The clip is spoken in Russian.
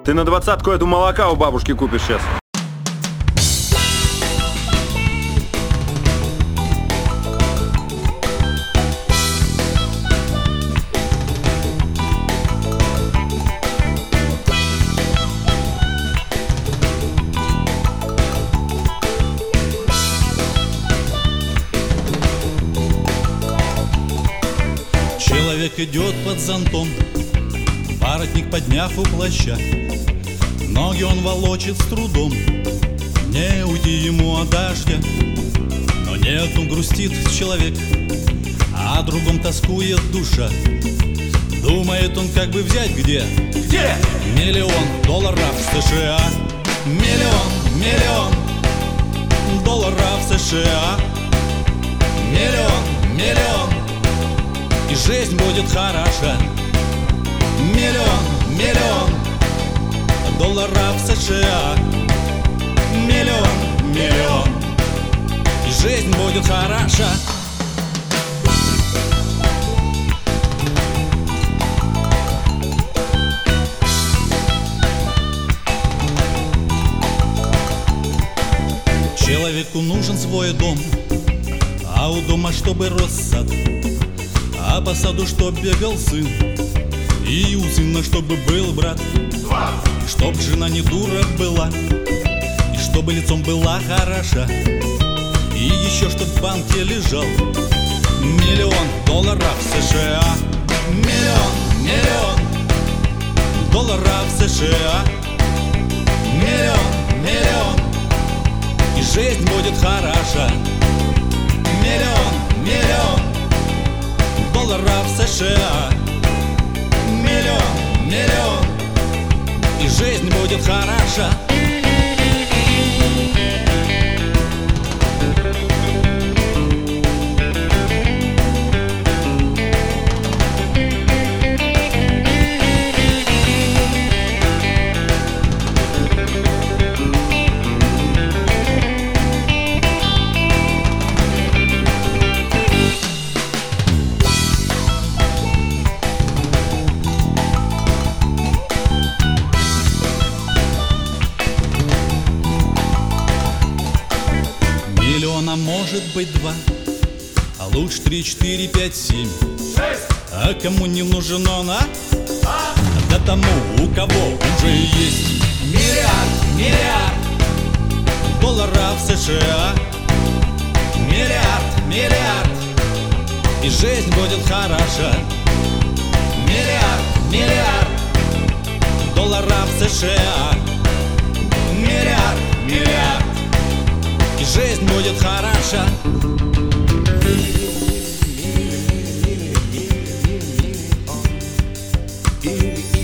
Ты на 20-ку эту молока у бабушки купишь сейчас. Человек идет под зонтом, воротник подняв у плаща. Ноги он волочит с трудом, не уйти ему от дождя. Но нет, он грустит человек, а о другом тоскует душа. Думает он, как бы взять где? Где? $1 миллион США. Миллион долларов США. Миллион, и жизнь будет хороша. Миллион долларов США. Миллион, и жизнь будет хороша. Человеку нужен свой дом, а у дома чтобы рос сад, а по саду чтоб бегал сын, и у сына чтобы был брат, и чтоб жена не дура была, и чтобы лицом была хороша, и еще чтоб в банке лежал $1 миллион США. Миллион долларов США. Миллион, и жизнь будет хороша. Миллион долларов США. Миллион, и жизнь будет хороша. Миллиона может быть 2, а лучше 3, 4, 5, 7. 6. А кому не нужен он, а? Да тому, у кого уже есть миллиард долларов США. Миллиард, и жизнь будет хороша. Миллиард долларов США. Миллиард, и жизнь будет хороша. Или